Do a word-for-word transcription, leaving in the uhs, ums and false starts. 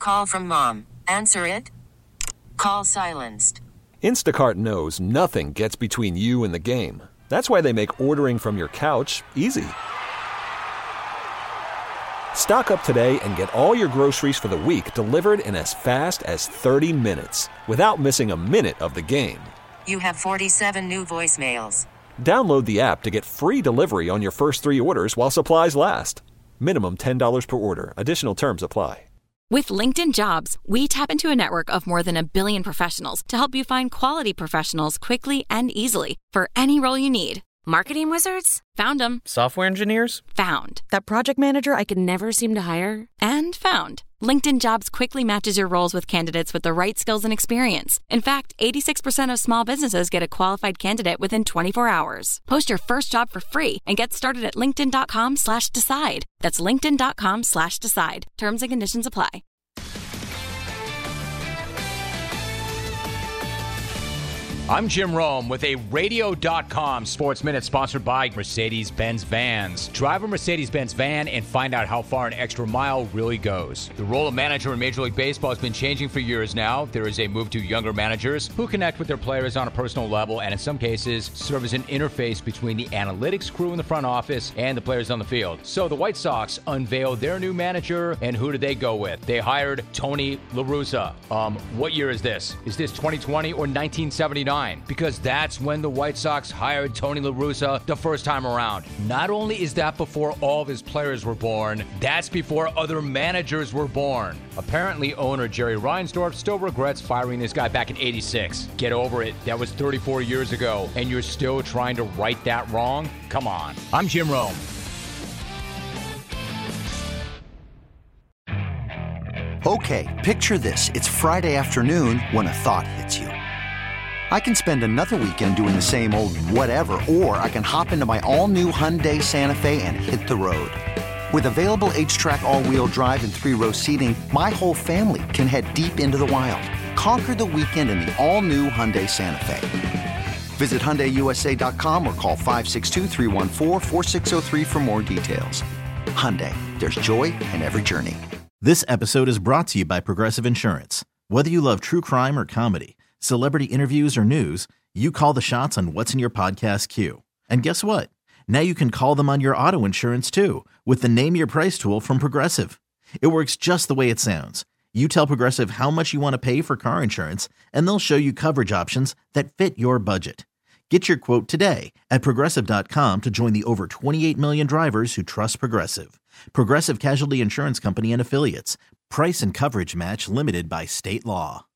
call from mom. Answer it. Call silenced. Instacart knows nothing gets between you and the game. That's why they make ordering from your couch easy. Stock up today and get all your groceries for the week delivered in as fast as thirty minutes without missing a minute of the game. You have forty-seven new voicemails. Download the app to get free delivery on your first three orders while supplies last. Minimum ten dollars per order. Additional terms apply. With LinkedIn Jobs, we tap into a network of more than a billion professionals to help you find quality professionals quickly and easily for any role you need. Marketing wizards? Found them. Software engineers? Found. That project manager I could never seem to hire? And found. LinkedIn Jobs quickly matches your roles with candidates with the right skills and experience. In fact, eighty-six percent of small businesses get a qualified candidate within twenty-four hours. Post your first job for free and get started at linkedin.com slash decide. That's linkedin.com slash decide. Terms and conditions apply. I'm Jim Rome with a radio dot com Sports Minute sponsored by Mercedes-Benz Vans. Drive a Mercedes-Benz van and find out how far an extra mile really goes. The role of manager in Major League Baseball has been changing for years now. There is a move to younger managers who connect with their players on a personal level and in some cases serve as an interface between the analytics crew in the front office and the players on the field. So the White Sox unveiled their new manager, and who did they go with? They hired Tony La Russa. Um, what year is this? Is this twenty twenty or nineteen seventy-nine? Because that's when the White Sox hired Tony La Russa the first time around. Not only is that before all of his players were born, that's before other managers were born. Apparently, owner Jerry Reinsdorf still regrets firing this guy back in eighty-six. Get over it. That was thirty-four years ago, and you're still trying to right that wrong? Come on. I'm Jim Rome. Okay, picture this. It's Friday afternoon when a thought hits you. I can spend another weekend doing the same old whatever, or I can hop into my all-new Hyundai Santa Fe and hit the road. With available H-Track all-wheel drive and three-row seating, my whole family can head deep into the wild. Conquer the weekend in the all-new Hyundai Santa Fe. Visit Hyundai U S A dot com or call five six two, three one four, four six zero three for more details. Hyundai, there's joy in every journey. This episode is brought to you by Progressive Insurance. Whether you love true crime or comedy, celebrity interviews or news, you call the shots on what's in your podcast queue. And guess what? Now you can call them on your auto insurance too with the Name Your Price tool from Progressive. It works just the way it sounds. You tell Progressive how much you want to pay for car insurance, and they'll show you coverage options that fit your budget. Get your quote today at Progressive dot com to join the over twenty-eight million drivers who trust Progressive. Progressive Casualty Insurance Company and Affiliates. Price and coverage match limited by state law.